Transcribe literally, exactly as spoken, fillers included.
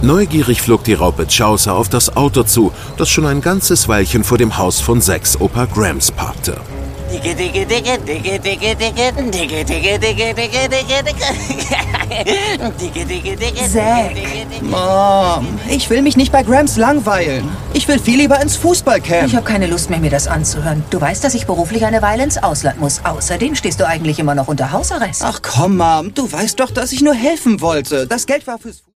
Neugierig flog die Raupe Chaucer auf das Auto zu, das schon ein ganzes Weilchen vor dem Haus von Zacks Opa Gramps parkte. Dicke, dicke, dicke, dicke, dicke, dicke, dicke, dicke, dicke, dicke, dicke, dicke, dicke, dicke, Zack. Mom, ich will mich nicht bei Gramps langweilen. Ich will viel lieber ins Fußballcamp. Ich habe keine Lust mehr, mir das anzuhören. Du weißt, dass ich beruflich eine Weile ins Ausland muss. Außerdem stehst du eigentlich immer noch unter Hausarrest. Ach komm, Mom, du weißt doch, dass ich nur helfen wollte. Das Geld war fürs